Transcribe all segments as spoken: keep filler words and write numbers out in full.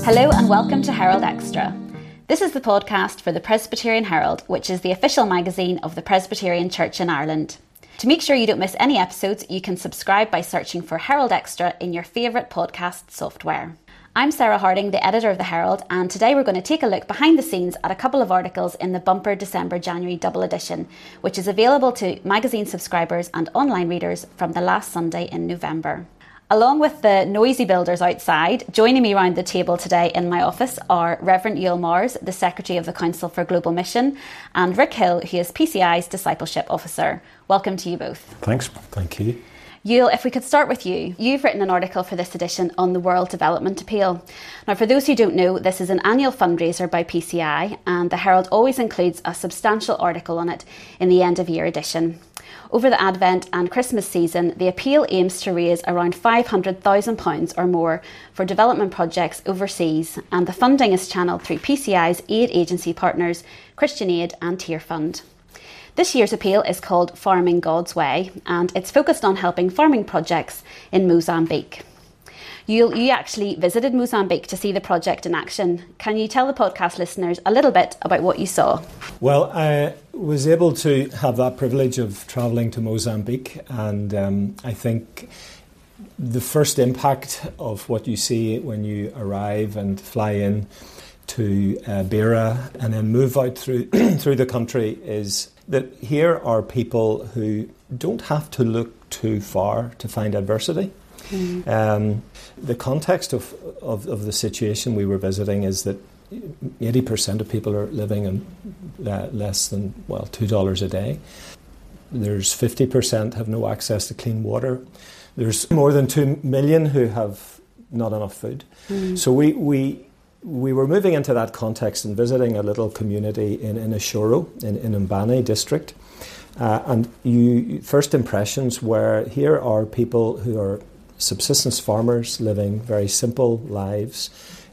Hello and welcome to Herald Extra. This is the podcast for the Presbyterian Herald, which is the official magazine of the Presbyterian Church in Ireland. To make sure you don't miss any episodes, you can subscribe by searching for Herald Extra in your favourite podcast software. I'm Sarah Harding, the editor of the Herald, and today we're going to take a look behind the scenes at a couple of articles in the bumper December-January double edition, which is available to magazine subscribers and online readers from the last Sunday in November. Along with the noisy builders outside, joining me around the table today in my office are Reverend Yuel Mars, the Secretary of the Council for Global Mission, and Rick Hill, who is P C I's Discipleship Officer. Welcome to you both. Thanks. Thank you. Yuel, if we could start with you. You've written an article for this edition on the World Development Appeal. Now, for those who don't know, this is an annual fundraiser by P C I, and the Herald always includes a substantial article on it in the end of year edition. Over the Advent and Christmas season, the appeal aims to raise around five hundred thousand pounds or more for development projects overseas, and the funding is channelled through P C I's aid agency partners, Christian Aid and Tear Fund. This year's appeal is called Farming God's Way, and it's focused on helping farming projects in Mozambique. You, you actually visited Mozambique to see the project in action. Can you tell the podcast listeners a little bit about what you saw? Well, I was able to have that privilege of travelling to Mozambique, and um, I think the first impact of what you see when you arrive and fly in to uh, Beira and then move out through through the country is that here are people who don't have to look too far to find adversity. Mm. Um, the context of, of, of the situation we were visiting is that eighty percent of people are living on uh, less than, well, two dollars a day. There's fifty percent have no access to clean water. There's more than two million who have not enough food. Mm. So we, we we were moving into that context and visiting a little community in, in Ashoro, in, in Mbane district. Uh, and you first impressions were, here are people who are subsistence farmers living very simple lives,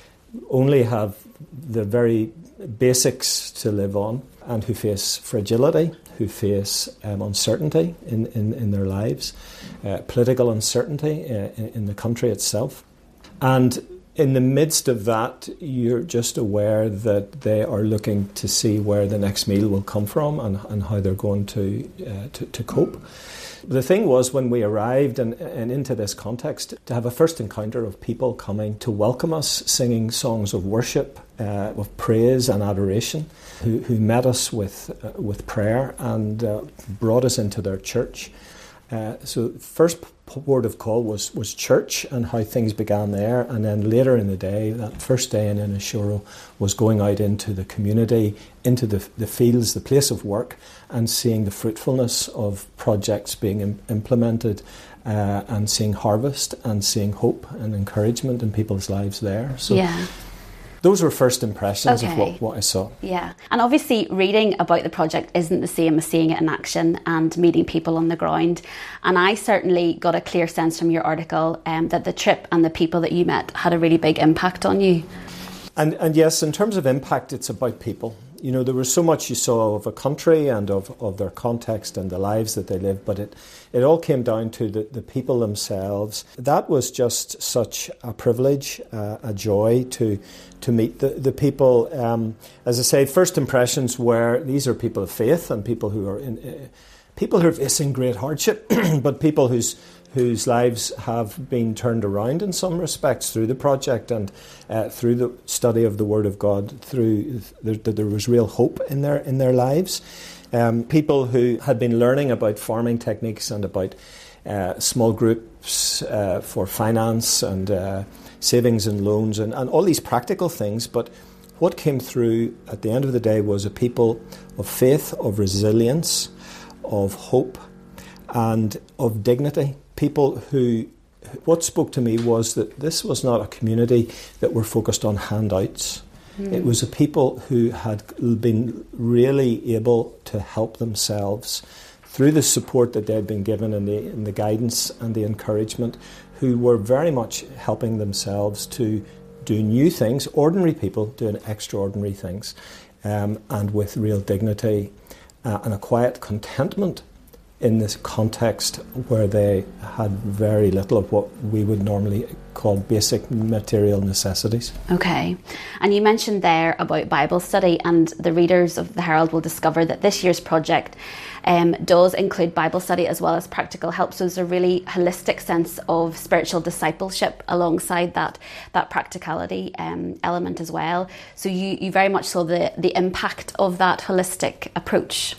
only have the very basics to live on, and who face fragility, who face um, uncertainty in, in, in their lives, uh, political uncertainty uh, in, in the country itself. And in the midst of that, you're just aware that they are looking to see where the next meal will come from and, and how they're going to, uh, to to cope. The thing was, when we arrived and, and into this context, to have a first encounter of people coming to welcome us, singing songs of worship, uh, of praise and adoration, who, who met us with uh, with prayer and uh, brought us into their church. Uh, so first word of call was, was church and how things began there, and then later in the day, that first day in Ashoro, was going out into the community, into the, the fields, the place of work, and seeing the fruitfulness of projects being im- implemented uh, and seeing harvest and seeing hope and encouragement in people's lives there. So. Yeah. Those were first impressions okay. of what, what I saw. Yeah. And obviously reading about the project isn't the same as seeing it in action and meeting people on the ground. And I certainly got a clear sense from your article um, that the trip and the people that you met had a really big impact on you. And, and yes, in terms of impact, it's about people. You know, there was so much you saw of a country and of, of their context and the lives that they live, but it, it all came down to the, the people themselves. That was just such a privilege, uh, a joy to to meet the, the people. Um, as I say, first impressions were these are people of faith and people who are in, uh, people who are facing great hardship, but people whose whose lives have been turned around in some respects through the project and uh, through the study of the Word of God, through that the, there was real hope in their in their lives. Um, people who had been learning about farming techniques and about uh, small groups uh, for finance and uh, savings and loans and, and all these practical things. But what came through at the end of the day was a people of faith, of resilience, of hope, and of dignity. People who, what spoke to me was that this was not a community that were focused on handouts. Mm. It was a people who had been really able to help themselves through the support that they'd been given and the, and the guidance and the encouragement, who were very much helping themselves to do new things, ordinary people doing extraordinary things, um, and with real dignity uh, and a quiet contentment in this context where they had very little of what we would normally called basic material necessities. Okay. And you mentioned there about Bible study, and the readers of the Herald will discover that this year's project um, does include Bible study as well as practical help. So there's a really holistic sense of spiritual discipleship alongside that that practicality um, element as well. So you, you very much saw the, the impact of that holistic approach.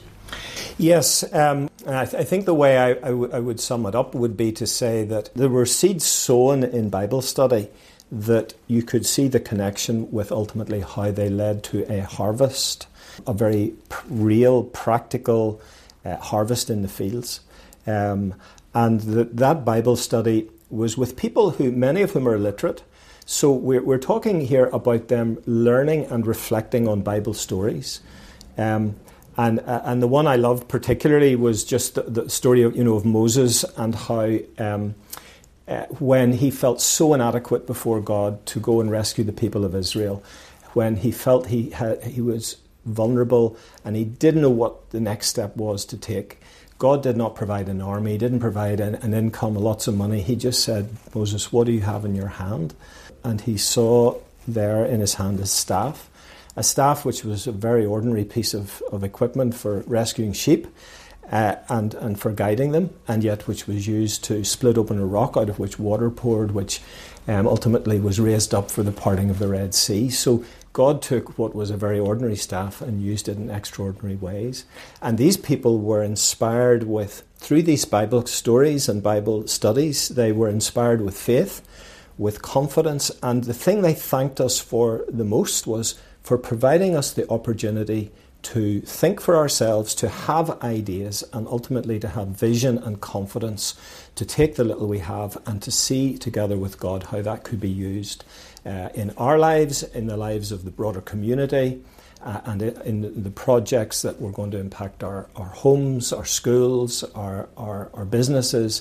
Yes, um, and I, th- I think the way I, I, w- I would sum it up would be to say that there were seeds sown in Bible study that you could see the connection with ultimately how they led to a harvest, a very p- real, practical uh, harvest in the fields. Um, and the, that Bible study was with people who, many of whom are illiterate. So we're, we're talking here about them learning and reflecting on Bible stories. Um, And uh, and the one I loved particularly was just the, the story of, you know, of Moses and how um, uh, when he felt so inadequate before God to go and rescue the people of Israel, when he felt he had, he was vulnerable and he didn't know what the next step was to take. God did not provide an army, he didn't provide an, an income, lots of money. He just said, Moses, what do you have in your hand? And he saw there in his hand his staff. A staff which was a very ordinary piece of, of equipment for rescuing sheep uh, and, and for guiding them, and yet which was used to split open a rock out of which water poured, which um, ultimately was raised up for the parting of the Red Sea. So God took what was a very ordinary staff and used it in extraordinary ways. And these people were inspired with, through these Bible stories and Bible studies, they were inspired with faith, with confidence, and the thing they thanked us for the most was for providing us the opportunity to think for ourselves, to have ideas, and ultimately to have vision and confidence to take the little we have and to see together with God how that could be used uh, in our lives, in the lives of the broader community, uh, and in the projects that were going to impact our, our homes, our schools, our, our, our businesses.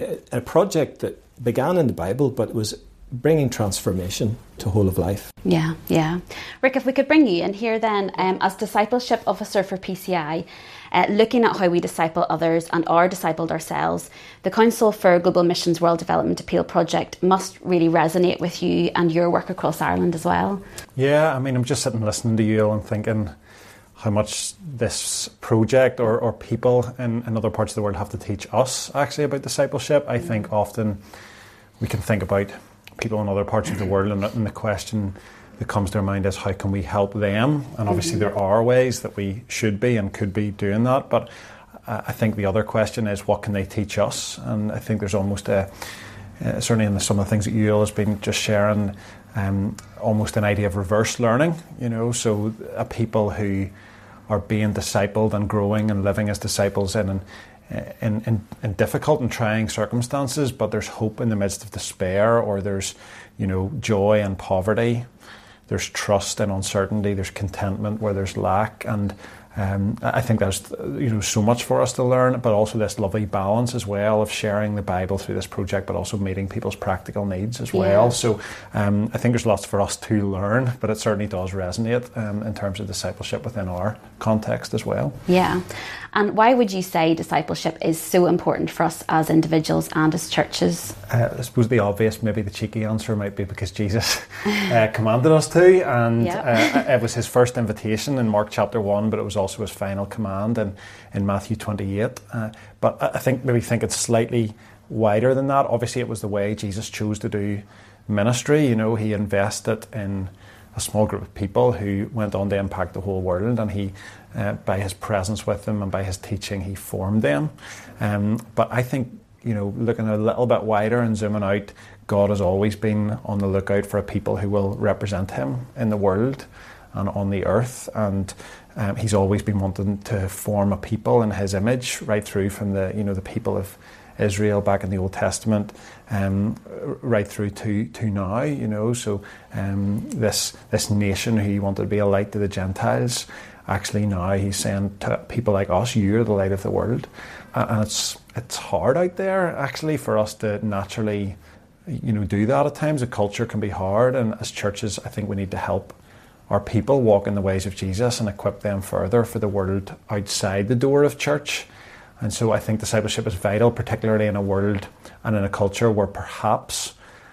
A project that began in the Bible but was bringing transformation to whole of life. Yeah, yeah. Rick, if we could bring you in here then, um, as discipleship officer for P C I, uh, looking at how we disciple others and are discipled ourselves, the Council for Global Missions World Development Appeal project must really resonate with you and your work across Ireland as well. Yeah, I mean, I'm just sitting listening to you and thinking how much this project or, or people in, in other parts of the world have to teach us actually about discipleship. I mm-hmm. think often we can think about people in other parts of the world, and, and the question that comes to our mind is how can we help them? And obviously mm-hmm. there are ways that we should be and could be doing that, but uh, I think the other question is what can they teach us? And I think there's almost a, uh, certainly in the, some of the things that Yuil has been just sharing, um, almost an idea of reverse learning, you know, so a people who are being discipled and growing and living as disciples in an In, in, in difficult and trying circumstances, but there's hope in the midst of despair, or there's, you know, joy and poverty, there's trust and uncertainty, there's contentment where there's lack, and um, I think there's, you know, so much for us to learn, but also this lovely balance as well of sharing the Bible through this project, but also meeting people's practical needs as well. Yeah. So um, I think there's lots for us to learn, but it certainly does resonate um, in terms of discipleship within our context as well. Yeah. And why would you say discipleship is so important for us as individuals and as churches? Uh, I suppose the obvious, maybe the cheeky answer might be because Jesus uh, commanded us to, and yep. uh, it was his first invitation in Mark chapter one, but it was also his final command in, in Matthew twenty-eight. Uh, but I think maybe think it's slightly wider than that. Obviously it was the way Jesus chose to do ministry. You know, he invested in a small group of people who went on to impact the whole world, and he Uh, by his presence with them and by his teaching, he formed them. Um, but I think, you know, looking a little bit wider and zooming out, God has always been on the lookout for a people who will represent him in the world and on the earth. And um, he's always been wanting to form a people in his image, right through from the, you know, the people of Israel back in the Old Testament, um, right through to, to now, you know. So um, this this nation who he wanted to be a light to the Gentiles, actually now he's saying to people like us, you're the light of the world. And it's it's hard out there actually for us to naturally, you know, do that at times. A culture can be hard, and as churches I think we need to help our people walk in the ways of Jesus and equip them further for the world outside the door of church. And so I think discipleship is vital, particularly in a world and in a culture where perhaps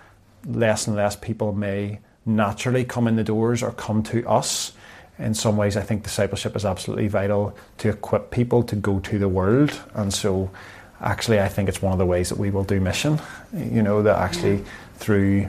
less and less people may naturally come in the doors or come to us. In some ways, I think discipleship is absolutely vital to equip people to go to the world. And so actually, I think it's one of the ways that we will do mission, you know, that actually yeah. through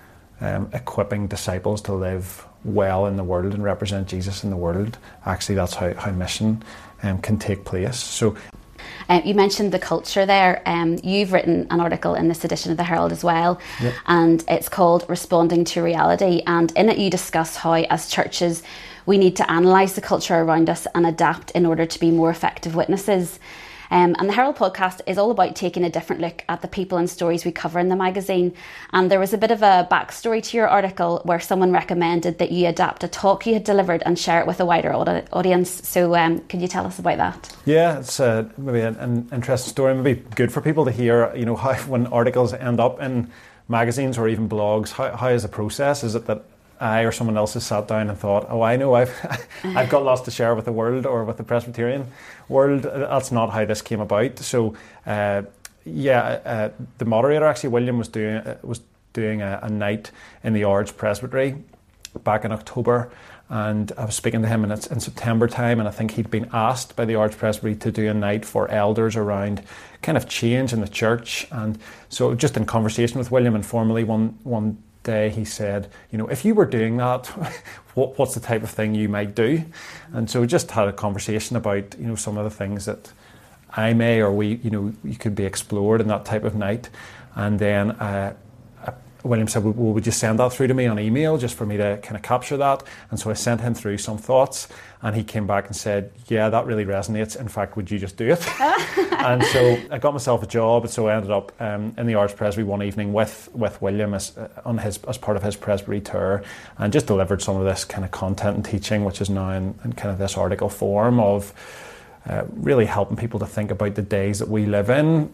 um, equipping disciples to live well in the world and represent Jesus in the world, actually that's how, how mission um, can take place. So, Um, you mentioned the culture there. Um, you've written an article in this edition of the Herald as well, yep. and it's called Responding to Reality. And in it you discuss how, as churches, we need to analyse the culture around us and adapt in order to be more effective witnesses. Um, and the Herald podcast is all about taking a different look at the people and stories we cover in the magazine. And there was a bit of a backstory to your article where someone recommended that you adapt a talk you had delivered and share it with a wider audi- audience. So um, could you tell us about that? Yeah, it's uh, maybe an, an interesting story. Maybe good for people to hear, you know, how when articles end up in magazines or even blogs, how, how is the process? Is it that I or someone else has sat down and thought, oh, I know I've I've got lots to share with the world or with the Presbyterian world? That's not how this came about. So, uh, yeah, uh, the moderator actually, William, was doing uh, was doing a, a night in the Ards Presbytery back in October, and I was speaking to him in, in September time, and I think he'd been asked by the Ards Presbytery to do a night for elders around kind of change in the church. And so, just in conversation with William informally one one. day he said, you know, if you were doing that, what, what's the type of thing you might do? And so we just had a conversation about, you know, some of the things that I may or we, you know, you could be explored in that type of night. And then uh, William said, well, would you send that through to me on email just for me to kind of capture that? And so I sent him through some thoughts, and he came back and said, yeah, that really resonates. In fact, would you just do it? And so I got myself a job, and so I ended up um, in the Ards Presbytery one evening with with William as uh, on his as part of his Presbytery tour, and just delivered some of this kind of content and teaching, which is now in, in kind of this article form of uh, really helping people to think about the days that we live in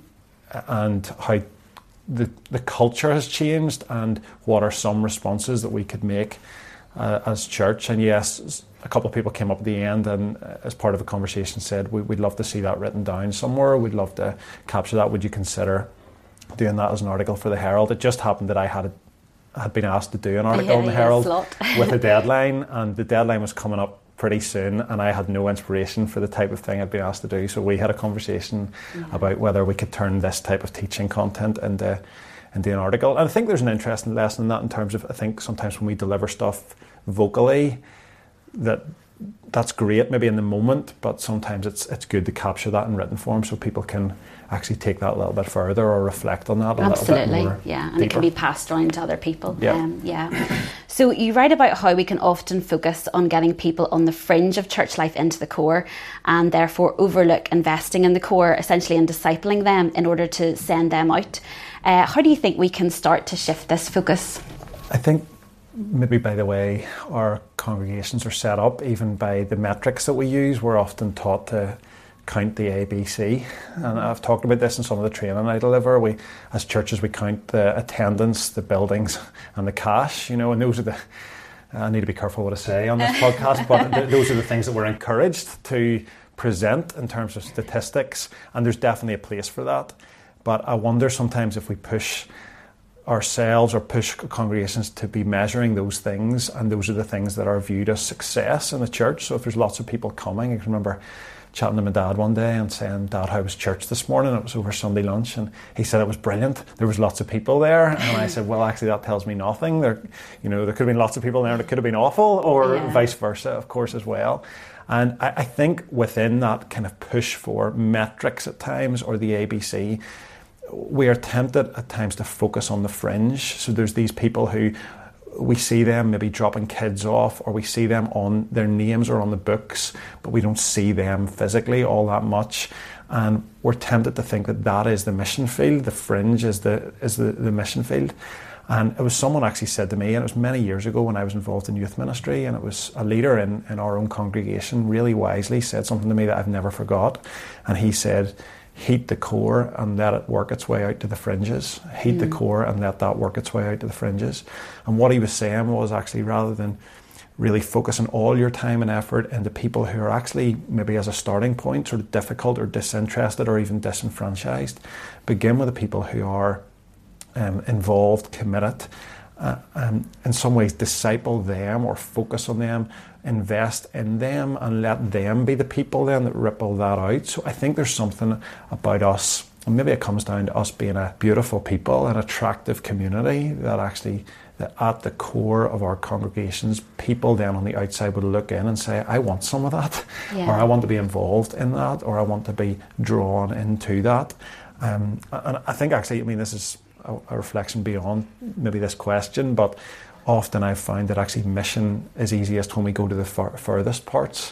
and how the the culture has changed and what are some responses that we could make uh, as church. And yes, a couple of people came up at the end and uh, as part of a conversation said, we, we'd love to see that written down somewhere, we'd love to capture that, would you consider doing that as an article for the Herald? It just happened that I had a, had been asked to do an article yeah, in the yeah, Herald with a deadline, and the deadline was coming up pretty soon, and I had no inspiration for the type of thing I'd been asked to do. So we had a conversation yeah. about whether we could turn this type of teaching content into, into an article. And I think there's an interesting lesson in that, in terms of, I think sometimes when we deliver stuff vocally, that that's great maybe in the moment, but sometimes it's it's good to capture that in written form so people can actually take that a little bit further or reflect on that a Absolutely, little bit more yeah, and deeper. It can be passed on to other people. Yeah. Um, yeah. So you write about how we can often focus on getting people on the fringe of church life into the core, and therefore overlook investing in the core, essentially in discipling them in order to send them out. Uh, how do you think we can start to shift this focus? I think maybe by the way our congregations are set up, even by the metrics that we use, we're often taught to count the A B C, and I've talked about this in some of the training I deliver. We, as churches, we count the attendance, the buildings, and the cash. You know, and those are the. I need to be careful what I say on this podcast, but th- those are the things that we're encouraged to present in terms of statistics, and there's definitely a place for that. But I wonder sometimes if we push ourselves or push congregations to be measuring those things, and those are the things that are viewed as success in the church. So if there's lots of people coming, I can remember chatting to my dad one day and saying, Dad, how was church this morning? It was over Sunday lunch, and he said it was brilliant. There was lots of people there, and I said, well, actually that tells me nothing. There, you know, there could have been lots of people there and it could have been awful, or yeah. vice versa, of course, as well. And I, I think within that kind of push for metrics at times, or the A B C, we are tempted at times to focus on the fringe. So there's these people who we see them maybe dropping kids off, or we see them on their names or on the books, but we don't see them physically all that much. And we're tempted to think that that is the mission field, the fringe is the is the, the mission field. And it was someone actually said to me, and it was many years ago when I was involved in youth ministry, and it was a leader in, in our own congregation, really wisely said something to me that I've never forgot. And he said, heat the core and let it work its way out to the fringes. Heat mm. the core and let that work its way out to the fringes. And what he was saying was, actually, rather than really focusing all your time and effort into people who are actually maybe as a starting point sort of difficult or disinterested or even disenfranchised, begin with the people who are um, involved, committed, uh, um, in some ways disciple them or focus on them, invest in them and let them be the people then that ripple that out. So I think there's something about us, and maybe it comes down to us being a beautiful people, an attractive community, that actually that at the core of our congregations, people then on the outside would look in and say, I want some of that, yeah. or I want to be involved in that, or I want to be drawn into that. Um, and I think actually, I mean, this is a, a reflection beyond maybe this question, but often I've found that actually mission is easiest when we go to the far, furthest parts.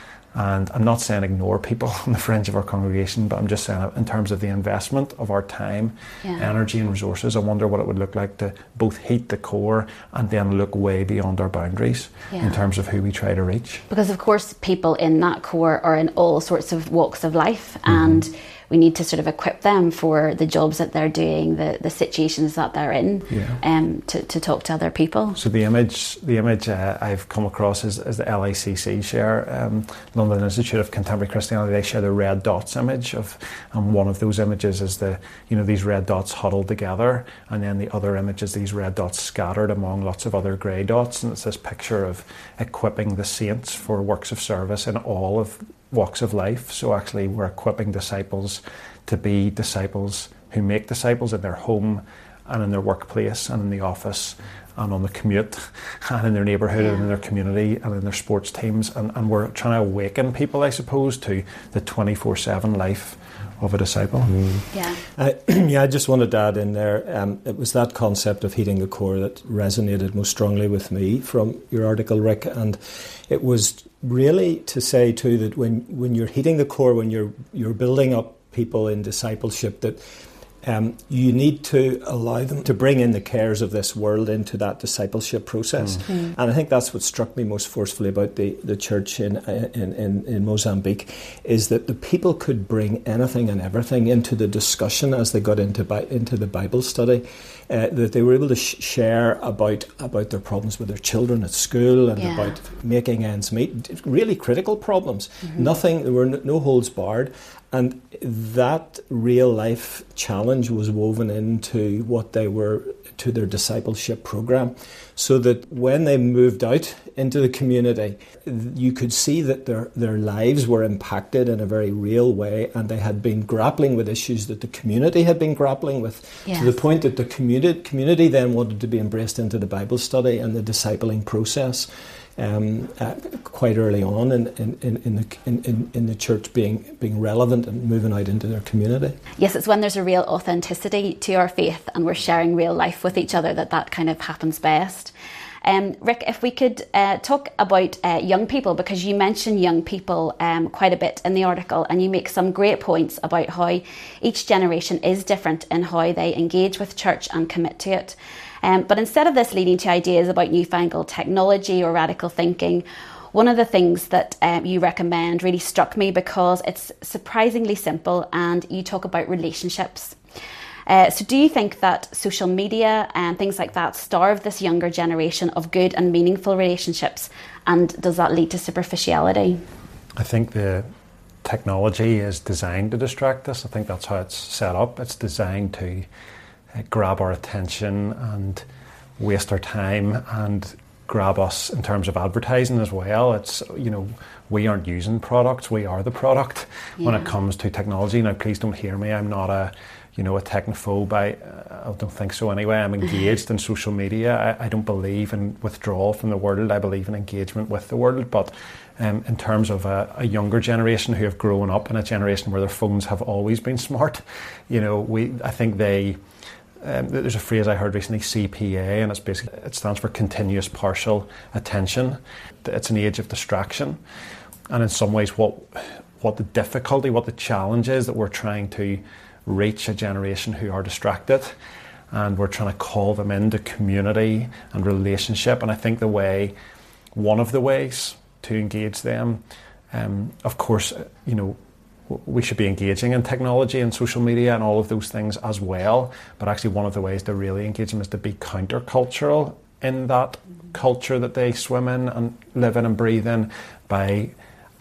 And I'm not saying ignore people on the fringe of our congregation, but I'm just saying in terms of the investment of our time, yeah. energy and resources, I wonder what it would look like to both heat the core and then look way beyond our boundaries yeah. in terms of who we try to reach. Because of course people in that core are in all sorts of walks of life, mm-hmm. and we need to sort of equip them for the jobs that they're doing, the, the situations that they're in, yeah. um, to, to talk to other people. So the image the image uh, I've come across is, is the L I C C share, um, London Institute of Contemporary Christianity. They share the red dots image of, and one of those images is the, you know, these red dots huddled together, and then the other image is these red dots scattered among lots of other grey dots, and it's this picture of equipping the saints for works of service in all of walks of life. So actually we're equipping disciples to be disciples who make disciples in their home and in their workplace and in the office and on the commute and in their neighbourhood yeah. and in their community and in their sports teams, and, and we're trying to awaken people, I suppose, to the twenty-four seven life of a disciple. Mm. Yeah. Uh, yeah, I just wanted to add in there, um, it was that concept of heating the core that resonated most strongly with me from your article, Rick, and it was really to say too that when, when you're heating the core, when you're you're building up people in discipleship, that um, you need to allow them to bring in the cares of this world into that discipleship process. Mm. And I think that's what struck me most forcefully about the, the church in, in, in, in Mozambique, is that the people could bring anything and everything into the discussion as they got into into the Bible study. Uh, that they were able to sh- share about about their problems with their children at school and yeah. about making ends meet, really critical problems. Mm-hmm. Nothing, there were no, no holds barred, and that real life challenge was woven into what they were, to their discipleship program, so that when they moved out into the community, you could see that their their lives were impacted in a very real way, and they had been grappling with issues that the community had been grappling with, yes. to the point that the community community then wanted to be embraced into the Bible study and the discipling process. Um, uh, quite early on in, in, in, in, the, in, in the church being being relevant and moving out into their community. Yes, it's when there's a real authenticity to our faith and we're sharing real life with each other that that kind of happens best. Um, Rick, if we could uh, talk about uh, young people, because you mention young people um, quite a bit in the article, and you make some great points about how each generation is different in how they engage with church and commit to it. Um, but instead of this leading to ideas about newfangled technology or radical thinking, one of the things that um, you recommend really struck me because it's surprisingly simple, and you talk about relationships. Uh, so do you think that social media and things like that starve this younger generation of good and meaningful relationships, and does that lead to superficiality? I think the technology is designed to distract us. I think that's how it's set up. It's designed to Uh, grab our attention and waste our time and grab us in terms of advertising as well. It's, you know, we aren't using products, we are the product yeah. when it comes to technology. Now, please don't hear me, I'm not a, you know, a technophobe. I, I don't think so anyway. I'm engaged in social media. I, I don't believe in withdrawal from the world. I believe in engagement with the world. But um, in terms of a, a younger generation who have grown up in a generation where their phones have always been smart, you know, we I think they... Um, there's a phrase I heard recently, C P A, and it's basically, it stands for continuous partial attention. It's an age of distraction, and in some ways what what the difficulty, what the challenge is, that we're trying to reach a generation who are distracted, and we're trying to call them into community and relationship. And I think the way, one of the ways to engage them, um, of course, you know, we should be engaging in technology and social media and all of those things as well, but actually one of the ways to really engage them is to be countercultural in that culture that they swim in and live in and breathe in, by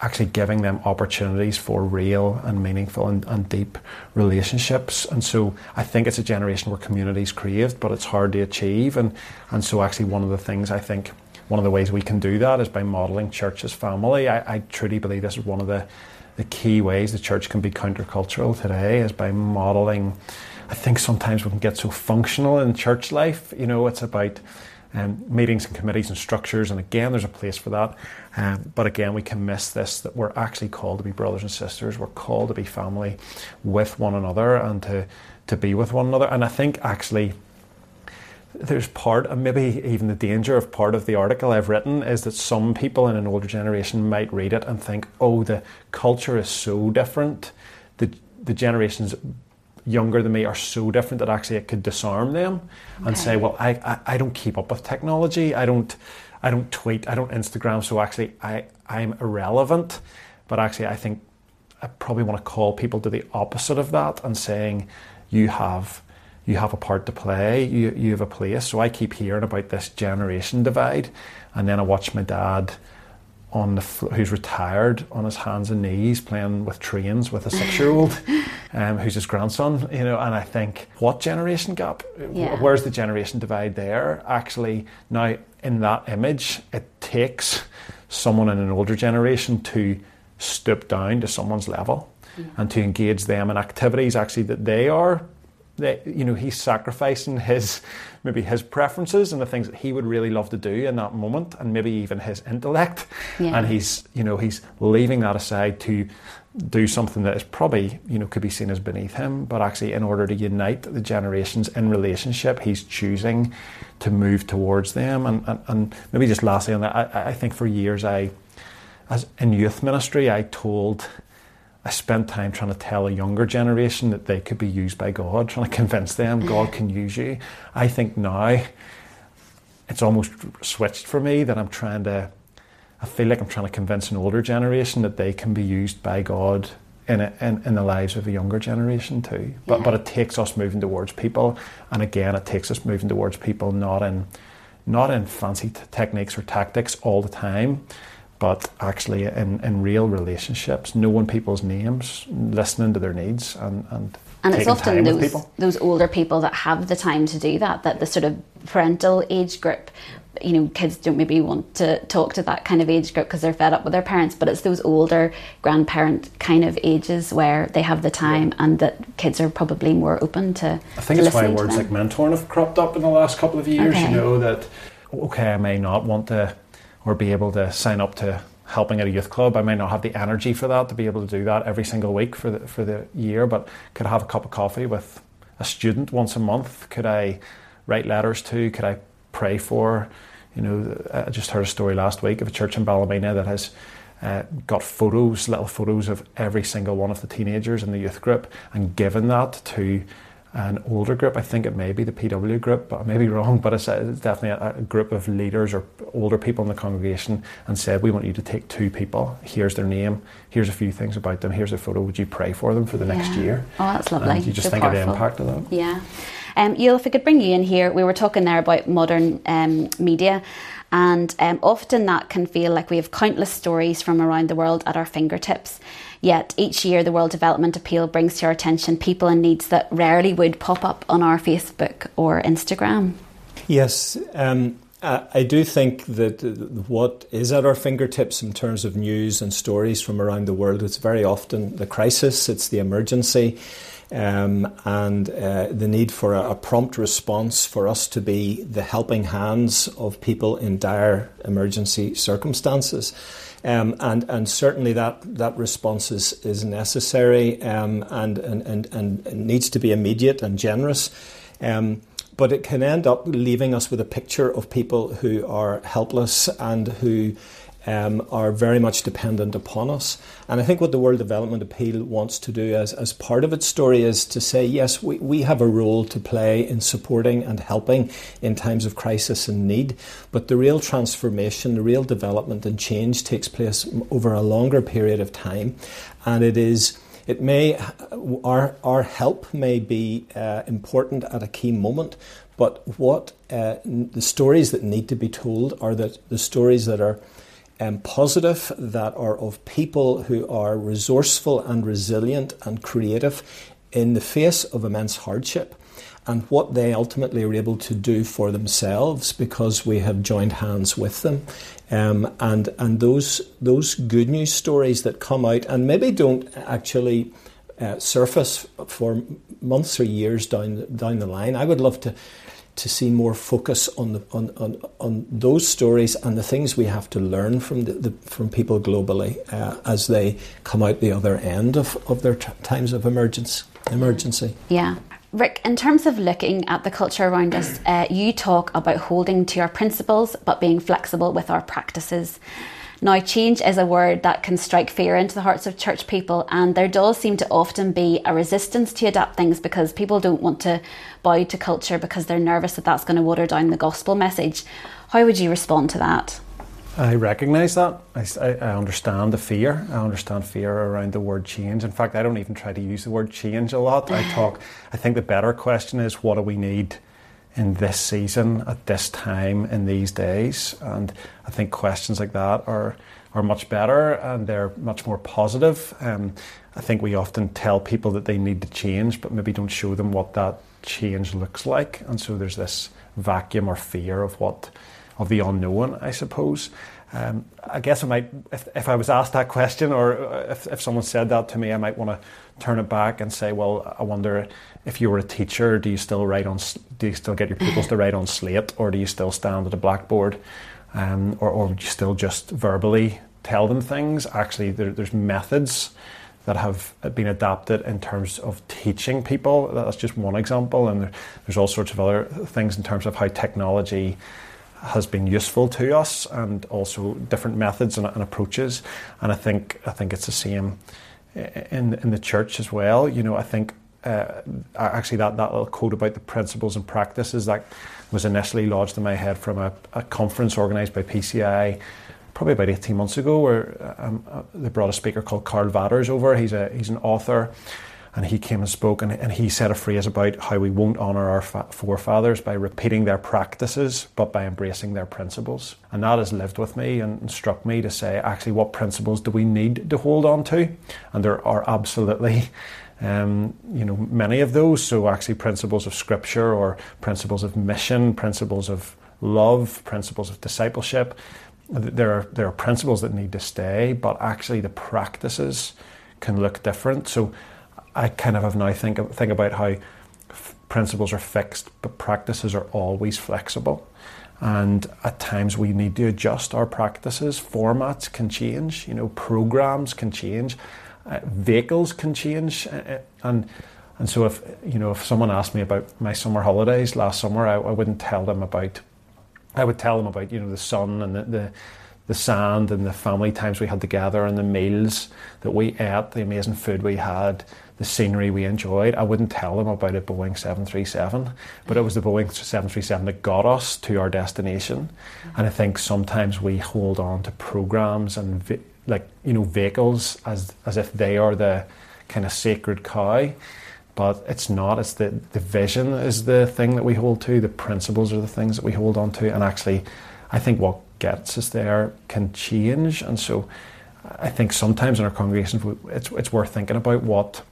actually giving them opportunities for real and meaningful and, and deep relationships. And so I think it's a generation where community is craved, but it's hard to achieve. And, and so actually one of the things I think, one of the ways we can do that is by modelling church as family. I, I truly believe this is one of the, the key ways the church can be countercultural today, is by modelling. I think sometimes we can get so functional in church life. You know, it's about um, meetings and committees and structures, and again, there's a place for that. Um, but again, we can miss this, that we're actually called to be brothers and sisters. We're called to be family with one another and to, to be with one another. And I think actually there's part, and maybe even the danger of part of the article I've written, is that some people in an older generation might read it and think, oh, the culture is so different. The, the generations younger than me are so different that actually it could disarm them okay. and say, well, I, I, I don't keep up with technology. I don't I don't tweet. I don't Instagram. So actually I, I'm irrelevant. But actually I think I probably want to call people to the opposite of that and saying you have you have a part to play. You, you have a place. So I keep hearing about this generation divide. And then I watch my dad on the who's retired on his hands and knees playing with trains with a six-year-old um, who's his grandson, you know, and I think, what generation gap? Yeah. Where's the generation divide there? Actually, now in that image, it takes someone in an older generation to stoop down to someone's level yeah. and to engage them in activities actually that they are. They, you know, he's sacrificing his maybe his preferences and the things that he would really love to do in that moment, and maybe even his intellect, yeah. and he's you know he's leaving that aside to do something that is probably you know could be seen as beneath him, but actually in order to unite the generations in relationship, he's choosing to move towards them. And and, and maybe just lastly on that, I, I think for years I, as in youth ministry, I told. I spent time trying to tell a younger generation that they could be used by God, trying to convince them God can use you. I think now it's almost switched for me, that I'm trying to, I feel like I'm trying to convince an older generation that they can be used by God in a, in, in the lives of a younger generation too. But yeah. but it takes us moving towards people, and again, it takes us moving towards people not in not in fancy t- techniques or tactics all the time, but actually in, in real relationships, knowing people's names, listening to their needs, and and, and it's often those those older people that have the time to do that, that the sort of parental age group, you know, kids don't maybe want to talk to that kind of age group because they're fed up with their parents, but it's those older grandparent kind of ages where they have the time yeah. and that kids are probably more open to I think to it's why words like mentoring have cropped up in the last couple of years, okay. you know, that, okay, I may not want to or be able to sign up to helping at a youth club. I may not have the energy for that, to be able to do that every single week for the for the year, but could I have a cup of coffee with a student once a month? Could I write letters to? Could I pray for? You know, I just heard a story last week of a church in Ballymena that has uh, got photos, little photos of every single one of the teenagers in the youth group, and given that to an older group. I think it may be the P W group, but I may be wrong, but it's, it's definitely a, a group of leaders or older people in the congregation, and said, we want you to take two people, here's their name, here's a few things about them, here's a photo, would you pray for them for the yeah. next year? Oh, that's lovely. And you just so think powerful. of the impact of that. Yeah. Um, Yul, if I could bring you in here, we were talking there about modern um, media, and um, often that can feel like we have countless stories from around the world at our fingertips. Yet each year the World Development Appeal brings to our attention people in needs that rarely would pop up on our Facebook or Instagram. Yes, um, I do think that what is at our fingertips in terms of news and stories from around the world, it's very often the crisis, it's the emergency, um, and uh, the need for a, a prompt response, for us to be the helping hands of people in dire emergency circumstances. Um, and, and certainly that, that response is, is necessary um, and, and, and, and needs to be immediate and generous. Um, but it can end up leaving us with a picture of people who are helpless and who um, are very much dependent upon us. And I think what the World Development Appeal wants to do as, as part of its story is to say, yes, we, we have a role to play in supporting and helping in times of crisis and need, but the real transformation, the real development and change takes place over a longer period of time. And it is It may, our our help may be uh, important at a key moment, but what uh, the stories that need to be told are that the stories that are um, positive, that are of people who are resourceful and resilient and creative in the face of immense hardship, and what they ultimately are able to do for themselves because we have joined hands with them. Um, and and those those good news stories that come out and maybe don't actually uh, surface for months or years down down the line. I would love to to see more focus on the on, on, on those stories and the things we have to learn from the, the from people globally uh, as they come out the other end of, of their t- times of emergence emergency. Yeah. Rick, in terms of looking at the culture around us, uh, you talk about holding to our principles but being flexible with our practices. Now, change is a word that can strike fear into the hearts of church people, and there does seem to often be a resistance to adapt things because people don't want to bow to culture because they're nervous that that's going to water down the gospel message. How would you respond to that? I recognise that. I, I understand the fear. I understand fear around the word change. In fact, I don't even try to use the word change a lot. I talk. I think the better question is, what do we need in this season, at this time, in these days? And I think questions like that are are much better and they're much more positive. Um, I think we often tell people that they need to change, but maybe don't show them what that change looks like. And so there's this vacuum or fear of what. of the unknown, I suppose. Um, I guess I might, if, if I was asked that question, or if, if someone said that to me, I might want to turn it back and say, well, I wonder if you were a teacher, do you still write on, do you still get your pupils to write on slate, or do you still stand at a blackboard, um, or, or do you still just verbally tell them things? Actually, there, there's methods that have been adapted in terms of teaching people. That's just one example, and there, there's all sorts of other things in terms of how technology has been useful to us, and also different methods and, and approaches. And I think I think it's the same in in the church as well. You know, I think uh, actually that, that little quote about the principles and practices that was initially lodged in my head from a, a conference organised by P C I probably about eighteen months ago, where um, uh, they brought a speaker called Karl Vatters over. He's a he's an author. And he came and spoke, and, and he said a phrase about how we won't honour our fa- forefathers by repeating their practices, but by embracing their principles. And that has lived with me and struck me to say, actually, what principles do we need to hold on to? And there are absolutely, um, you know, many of those. So actually, principles of Scripture, or principles of mission, principles of love, principles of discipleship. There are there are principles that need to stay, but actually, the practices can look different. So I kind of have now think think about how f- principles are fixed, but practices are always flexible. And at times we need to adjust our practices. Formats can change, you know, programs can change, uh, vehicles can change. Uh, and and so if, you know, if someone asked me about my summer holidays last summer, I, I wouldn't tell them about, I would tell them about, you know, the sun and the, the the sand and the family times we had together and the meals that we ate, the amazing food we had, the scenery we enjoyed. I wouldn't tell them about a Boeing seven thirty-seven, but it was the Boeing seven thirty-seven that got us to our destination. Mm-hmm. And I think sometimes we hold on to programs and vi- like, you know, vehicles as as if they are the kind of sacred cow, but it's not. It's the, the vision is the thing that we hold to, the principles are the things that we hold on to, and actually I think what gets us there can change. And so I think sometimes in our congregations it's it's worth thinking about what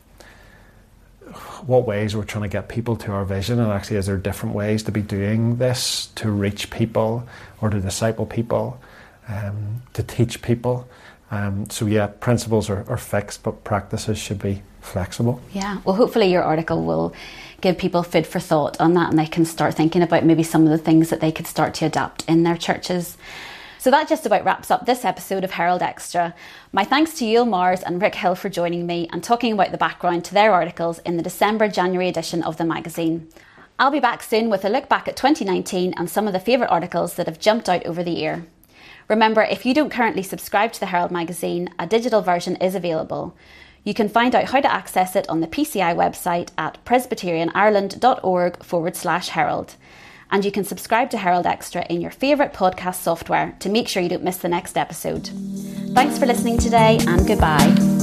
what ways we're trying to get people to our vision, and actually is there different ways to be doing this, to reach people or to disciple people, um, to teach people. Um, so yeah, principles are, are fixed, but practices should be flexible. Yeah, well, hopefully your article will give people food for thought on that, and they can start thinking about maybe some of the things that they could start to adapt in their churches. So that just about wraps up this episode of Herald Extra. My thanks to Yule Mars and Rick Hill for joining me and talking about the background to their articles in the December-January edition of the magazine. I'll be back soon with a look back at twenty nineteen and some of the favourite articles that have jumped out over the year. Remember, if you don't currently subscribe to the Herald magazine, a digital version is available. You can find out how to access it on the P C I website at presbyterianireland.org forward slash Herald. And you can subscribe to Herald Extra in your favourite podcast software to make sure you don't miss the next episode. Thanks for listening today, and goodbye.